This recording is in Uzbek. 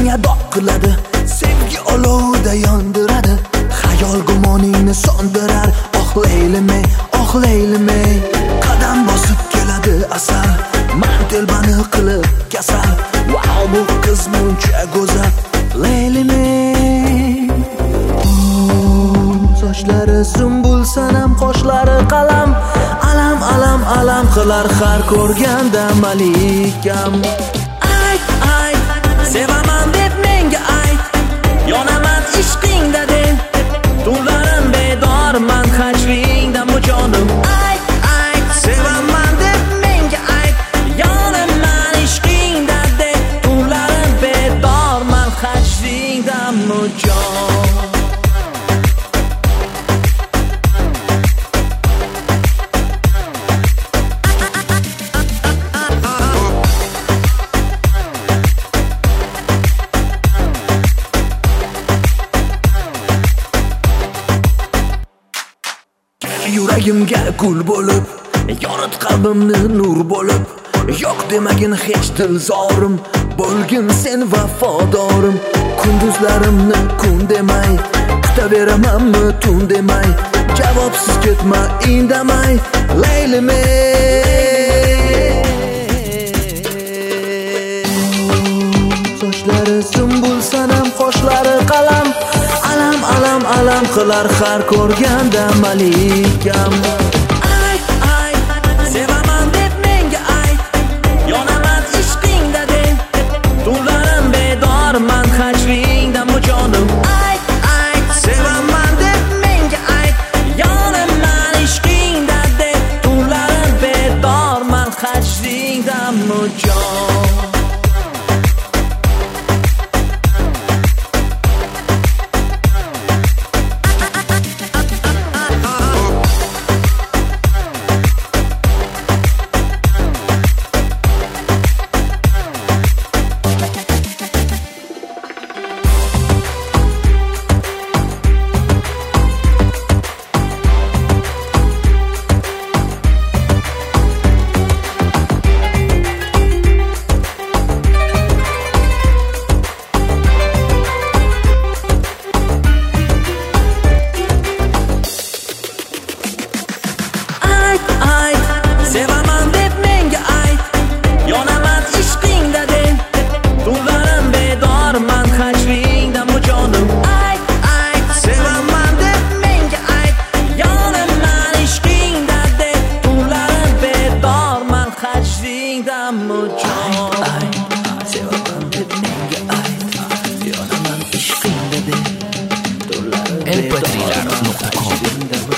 ko'zingga doq qiladi, sevgi olovida yondiradi, xayol gumoningni sondirar. Oh Leylime, oh Leylime, qadam bosib keladi asal, man telbani qilib kasal. Wow, bu qiz muncha go'zal. Leylime, sochlari sumbul sanam, qoshlari qalam, alam alam alam qilar har ko'rganda malikam. Ayt ayt, sevaman deb menga ayt, yonaman ishqingda deb, tunlarim bedorman hajringdan bu jonim. Ayt ayt, sevaman deb menga ayt, yonaman ishqingda deb, tunlarim bedorman hajringdan bu jonim. Yuragimga gul bo'lib, yorit qalbimni nur bo'lib, yo'q demagin hech dilzorim, bo'lgin sen vafodorim. Kunduzlarimni kun demay, kutaveramanmi tun demay, javobsiz ketma indamay. Leylime, sochlari sumbul sanam, qoshlari qalam, alam alam alam qilar har ko'rganda malikam. Ayt ayt, sevaman deb menga ayt, yonaman ishqingda deb, tunlarim bedorman hajringdan bu jonim. Ayt ayt, sevaman deb menga ayt, yonaman ishqingda deb, tunlarim bedorman hajringdan bu jonim. Sevaman deb menga ayt, yonaman ishqingda deb, tunlarim bedorman hajringdan bu jonim. Ayt ayt, sevaman deb menga ayt, yonaman ishqingda deb, tunlarim bedorman hajringdan bu jonim. Sevaman deb menga ayt, yonaman ishqingda deb, tunlarim bedorman hajringdan bu jonim.